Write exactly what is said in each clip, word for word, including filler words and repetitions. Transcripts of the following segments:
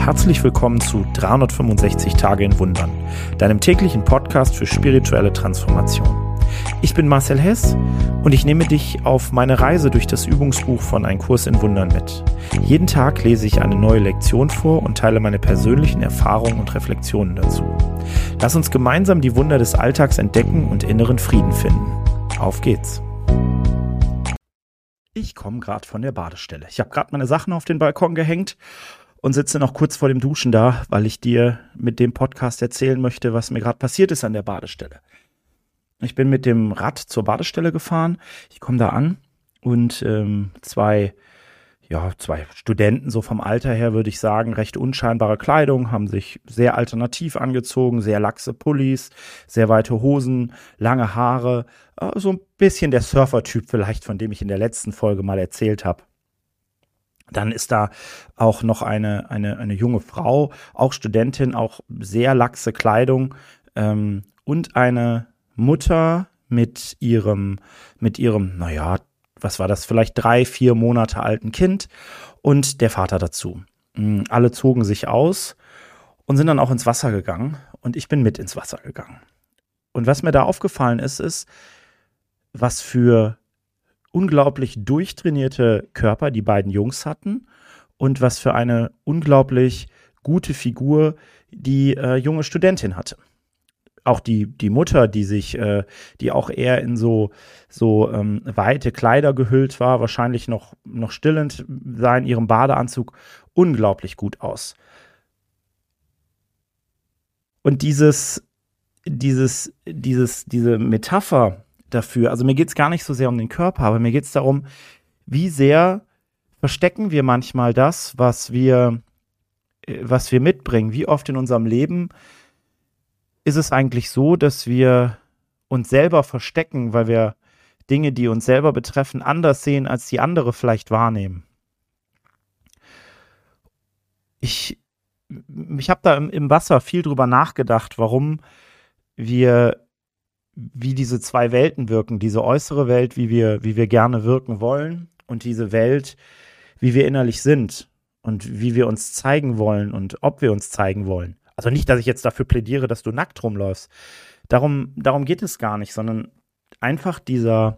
Herzlich willkommen zu dreihundertfünfundsechzig Tage in Wundern, deinem täglichen Podcast für spirituelle Transformation. Ich bin Marcel Hess und ich nehme dich auf meine Reise durch das Übungsbuch von Ein Kurs in Wundern mit. Jeden Tag lese ich eine neue Lektion vor und teile meine persönlichen Erfahrungen und Reflexionen dazu. Lass uns gemeinsam die Wunder des Alltags entdecken und inneren Frieden finden. Auf geht's! Ich komme gerade von der Badestelle. Ich habe gerade meine Sachen auf den Balkon gehängt und sitze noch kurz vor dem Duschen da, weil ich dir mit dem Podcast erzählen möchte, was mir gerade passiert ist an der Badestelle. Ich bin mit dem Rad zur Badestelle gefahren. Ich komme da an und ähm, zwei, ja, zwei Studenten, so vom Alter her würde ich sagen, recht unscheinbare Kleidung, haben sich sehr alternativ angezogen, sehr laxe Pullis, sehr weite Hosen, lange Haare, äh, so ein bisschen der Surfer-Typ vielleicht, von dem ich in der letzten Folge mal erzählt habe. Dann ist da auch noch eine, eine, eine junge Frau, auch Studentin, auch sehr laxe Kleidung ähm, und eine Mutter mit ihrem, mit ihrem, naja, was war das, vielleicht drei, vier Monate alten Kind und der Vater dazu. Alle zogen sich aus und sind dann auch ins Wasser gegangen und ich bin mit ins Wasser gegangen. Und was mir da aufgefallen ist, ist, was für unglaublich durchtrainierte Körper die beiden Jungs hatten und was für eine unglaublich gute Figur die äh, junge Studentin hatte. Auch die, die Mutter, die sich, äh, die auch eher in so, so ähm, weite Kleider gehüllt war, wahrscheinlich noch, noch stillend, sah in ihrem Badeanzug unglaublich gut aus. Und dieses, dieses, dieses, diese Metapher dafür, also mir geht es gar nicht so sehr um den Körper, aber mir geht es darum, wie sehr verstecken wir manchmal das, was wir, was wir mitbringen, wie oft in unserem Leben ist es eigentlich so, dass wir uns selber verstecken, weil wir Dinge, die uns selber betreffen, anders sehen, als die andere vielleicht wahrnehmen. Ich, ich habe da im, im Wasser viel drüber nachgedacht, warum wir, wie diese zwei Welten wirken, diese äußere Welt, wie wir, wie wir gerne wirken wollen und diese Welt, wie wir innerlich sind und wie wir uns zeigen wollen und ob wir uns zeigen wollen. Also nicht, dass ich jetzt dafür plädiere, dass du nackt rumläufst. Darum, darum geht es gar nicht, sondern einfach dieser,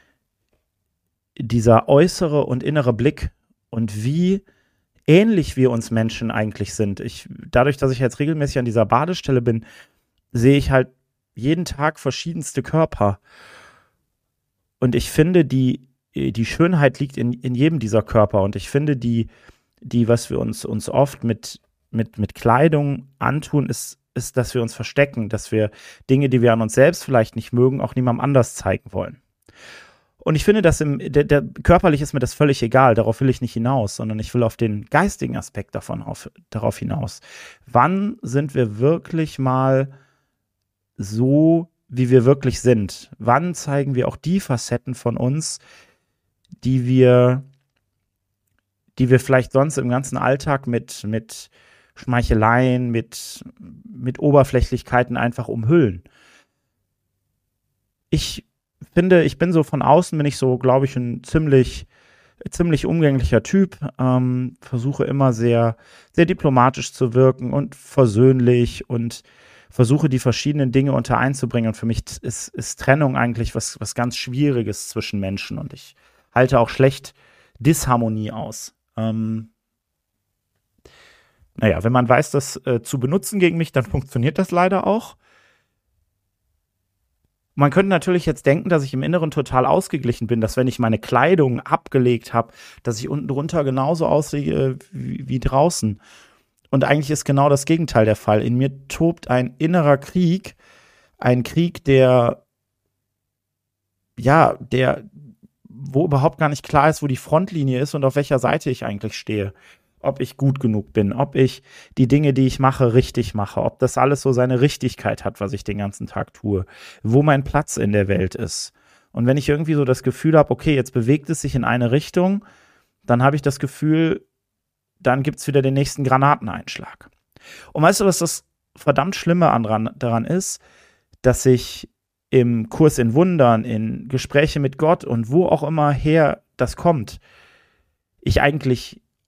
dieser äußere und innere Blick und wie ähnlich wir uns Menschen eigentlich sind. Ich, dadurch, dass ich jetzt regelmäßig an dieser Badestelle bin, sehe ich halt jeden Tag verschiedenste Körper. Und ich finde, die, die Schönheit liegt in, in jedem dieser Körper. Und ich finde, die, die was wir uns, uns oft mit Mit, mit Kleidung antun, ist, ist, dass wir uns verstecken, dass wir Dinge, die wir an uns selbst vielleicht nicht mögen, auch niemandem anders zeigen wollen. Und ich finde, dass im, der, der, körperlich ist mir das völlig egal, darauf will ich nicht hinaus, sondern ich will auf den geistigen Aspekt davon auf, darauf hinaus. Wann sind wir wirklich mal so, wie wir wirklich sind? Wann zeigen wir auch die Facetten von uns, die wir, die wir vielleicht sonst im ganzen Alltag mit, mit Schmeicheleien, mit, mit Oberflächlichkeiten einfach umhüllen. Ich finde, ich bin so von außen, bin ich so, glaube ich, ein ziemlich, ziemlich umgänglicher Typ, ähm, versuche immer sehr, sehr diplomatisch zu wirken und versöhnlich und versuche die verschiedenen Dinge unter einzubringen. Und für mich ist, ist Trennung eigentlich was, was ganz Schwieriges zwischen Menschen und ich halte auch schlecht Disharmonie aus. Ähm, Naja, wenn man weiß, das äh, zu benutzen gegen mich, dann funktioniert das leider auch. Man könnte natürlich jetzt denken, dass ich im Inneren total ausgeglichen bin, dass wenn ich meine Kleidung abgelegt habe, dass ich unten drunter genauso aussehe äh, wie, wie draußen. Und eigentlich ist genau das Gegenteil der Fall. In mir tobt ein innerer Krieg, ein Krieg, der, ja, der, wo überhaupt gar nicht klar ist, wo die Frontlinie ist und auf welcher Seite ich eigentlich stehe. Ob ich gut genug bin, ob ich die Dinge, die ich mache, richtig mache, ob das alles so seine Richtigkeit hat, was ich den ganzen Tag tue, wo mein Platz in der Welt ist. Und wenn ich irgendwie so das Gefühl habe, okay, jetzt bewegt es sich in eine Richtung, dann habe ich das Gefühl, dann gibt es wieder den nächsten Granateneinschlag. Und weißt du, was das verdammt Schlimme an, daran ist? Dass ich im Kurs in Wundern, in Gespräche mit Gott und wo auch immer her das kommt, ich eigentlich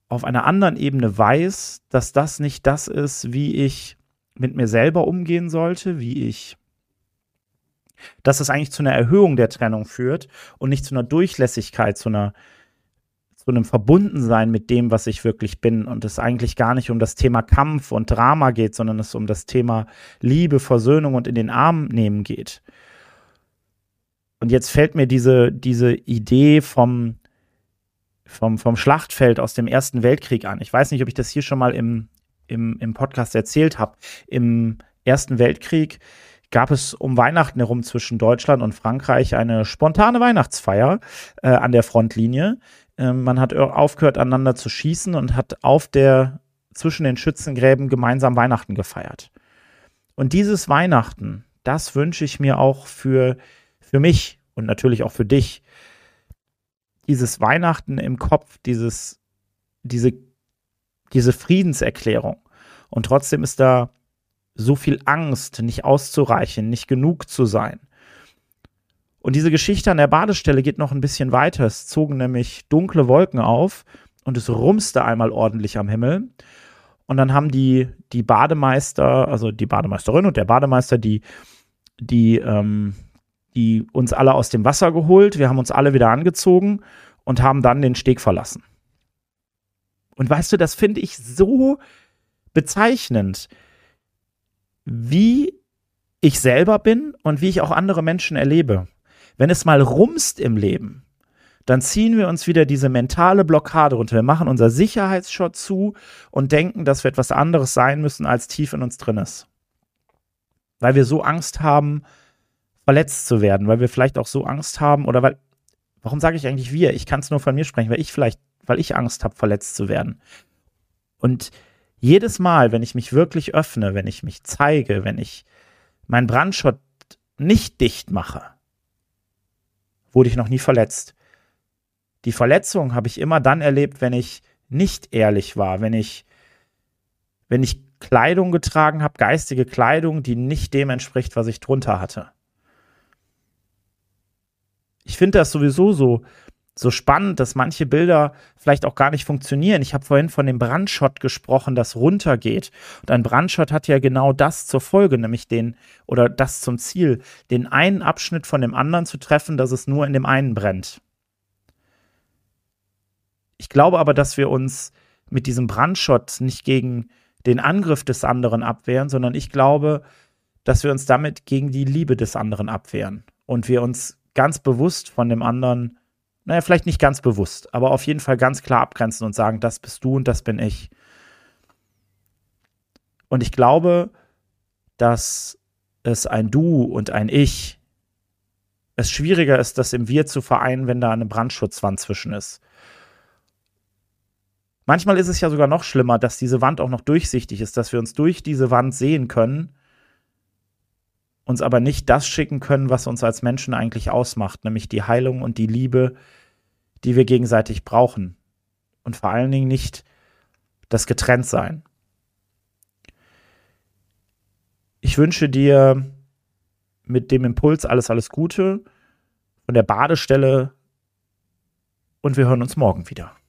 auf einer anderen Ebene weiß, dass das nicht das ist, wie ich mit mir selber umgehen sollte, wie ich, dass es eigentlich zu einer Erhöhung der Trennung führt und nicht zu einer Durchlässigkeit, zu einer, zu einem Verbundensein mit dem, was ich wirklich bin, und es eigentlich gar nicht um das Thema Kampf und Drama geht, sondern es um das Thema Liebe, Versöhnung und in den Arm nehmen geht. Und jetzt fällt mir diese, diese Idee vom, vom, vom Schlachtfeld aus dem Ersten Weltkrieg an. Ich weiß nicht, ob ich das hier schon mal im, im, im Podcast erzählt habe. Im Ersten Weltkrieg gab es um Weihnachten herum zwischen Deutschland und Frankreich eine spontane Weihnachtsfeier äh, an der Frontlinie. Ähm, man hat aufgehört, aneinander zu schießen und hat auf der, zwischen den Schützengräben gemeinsam Weihnachten gefeiert. Und dieses Weihnachten, das wünsche ich mir auch für Für mich und natürlich auch für dich, dieses Weihnachten im Kopf, dieses, diese, diese Friedenserklärung. Und trotzdem ist da so viel Angst, nicht auszureichen, nicht genug zu sein. Und diese Geschichte an der Badestelle geht noch ein bisschen weiter. Es zogen nämlich dunkle Wolken auf und es rumste einmal ordentlich am Himmel. Und dann haben die, die Bademeister, also die Bademeisterin und der Bademeister, die, die, ähm, die uns alle aus dem Wasser geholt. Wir haben uns alle wieder angezogen und haben dann den Steg verlassen. Und weißt du, das finde ich so bezeichnend, wie ich selber bin und wie ich auch andere Menschen erlebe. Wenn es mal rumst im Leben, dann ziehen wir uns wieder diese mentale Blockade runter. Wir machen unser Sicherheitsschott zu und denken, dass wir etwas anderes sein müssen, als tief in uns drin ist. Weil wir so Angst haben, verletzt zu werden, weil wir vielleicht auch so Angst haben oder weil, warum sage ich eigentlich wir? Ich kann es nur von mir sprechen, weil ich vielleicht, weil ich Angst habe, verletzt zu werden. Und jedes Mal, wenn ich mich wirklich öffne, wenn ich mich zeige, wenn ich meinen Brandschott nicht dicht mache, wurde ich noch nie verletzt. Die Verletzung habe ich immer dann erlebt, wenn ich nicht ehrlich war, wenn ich, wenn ich Kleidung getragen habe, geistige Kleidung, die nicht dem entspricht, was ich drunter hatte. Ich finde das sowieso so, so spannend, dass manche Bilder vielleicht auch gar nicht funktionieren. Ich habe vorhin von dem Brandschott gesprochen, das runtergeht. Und ein Brandschott hat ja genau das zur Folge, nämlich den, oder das zum Ziel, den einen Abschnitt von dem anderen zu treffen, dass es nur in dem einen brennt. Ich glaube aber, dass wir uns mit diesem Brandschott nicht gegen den Angriff des anderen abwehren, sondern ich glaube, dass wir uns damit gegen die Liebe des anderen abwehren. Und wir uns ganz bewusst von dem anderen, naja, vielleicht nicht ganz bewusst, aber auf jeden Fall ganz klar abgrenzen und sagen, das bist du und das bin ich. Und ich glaube, dass es ein Du und ein Ich, es schwieriger ist, das im Wir zu vereinen, wenn da eine Brandschutzwand zwischen ist. Manchmal ist es ja sogar noch schlimmer, dass diese Wand auch noch durchsichtig ist, dass wir uns durch diese Wand sehen können, uns aber nicht das schicken können, was uns als Menschen eigentlich ausmacht, nämlich die Heilung und die Liebe, die wir gegenseitig brauchen. Und vor allen Dingen nicht das Getrenntsein. Ich wünsche dir mit dem Impuls alles, alles Gute von der Badestelle und wir hören uns morgen wieder.